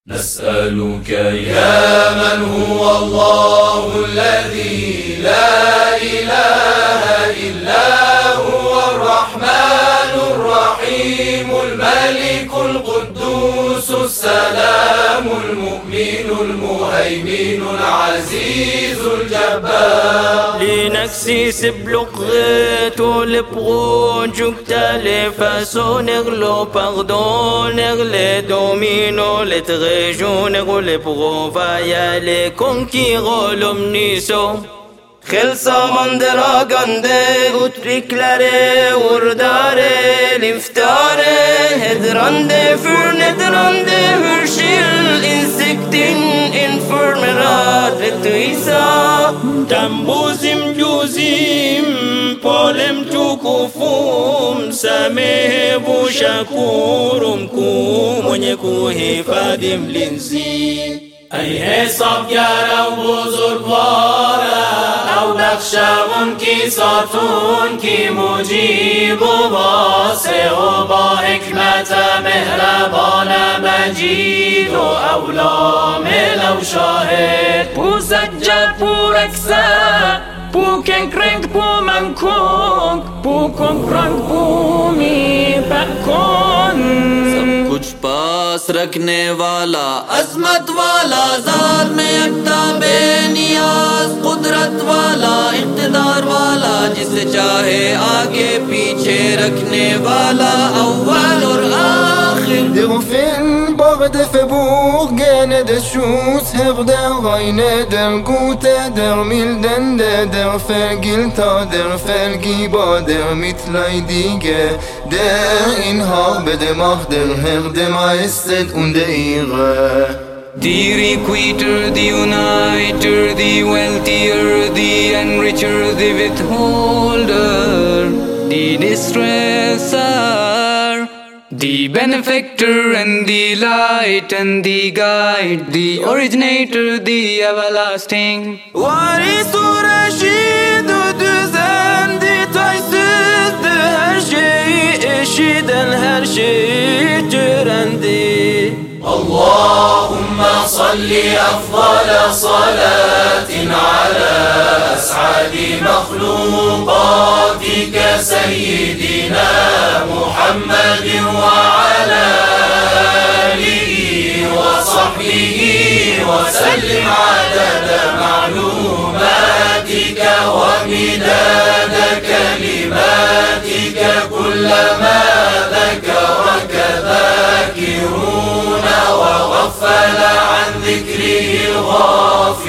نسألك يا من هو الله الذي لا إله إلا هو الرحمن الرحيم الملك القدوس السلام المؤمن المهيمن العزيز الجبار. لنكسيس بلغت لبغون جكتال فاسون اغلو pardon اغلي دومينو لتغيجون اغلي بغوفايا لكم كي غولم نيسو خلصا من دراغنده uttrycklare ordare liftare hedrande förnedrande hurskill insikten informerar rättvisa tambuzim juzim polem tukufum samehe bushakurum ku mwenye kuhifadhi mlinzi ای حسابگر و بزرگواره او بخشون کی ساتون کی مجیب و واسع و با حکمت مهربان مجید و اولامل و شاهد پو سجد پو رکسه پو کنکرنگ پو منکونگ پو کنکرنگ پو می بکن कुछ पास रखने वाला अज़मत वाला ज़ात में यकता बेनियाज़ कुदरत वाला इक़्तिदार वाला जिसे चाहे आगे पीछे रखने वाला अव्वल और आखिर. Der Film Borde Verbuch gerne des Schuss Herr der Reine der Gute der Mildende der Vergilter der Vergieber der Mitleidige der Inhaber der Macht der Herr der Majestät und der Ehre. The requiter, the uniter, the wealthier, the enricher, the withholder, the distresser, the benefactor and the light and the guide, the originator, the everlasting. Varisu Reşid düzendi taysızdı her şeyi eşiden her şeyi görendi. اللهم صل أفضل صلاة على أسعد مخلوقاتك سيدنا محمد وعلى آله وصحبه وسلم عدد معلوماتك ومداد كلماتك كلما ذكرك ذاكرون وغفل عن ذكره الغافل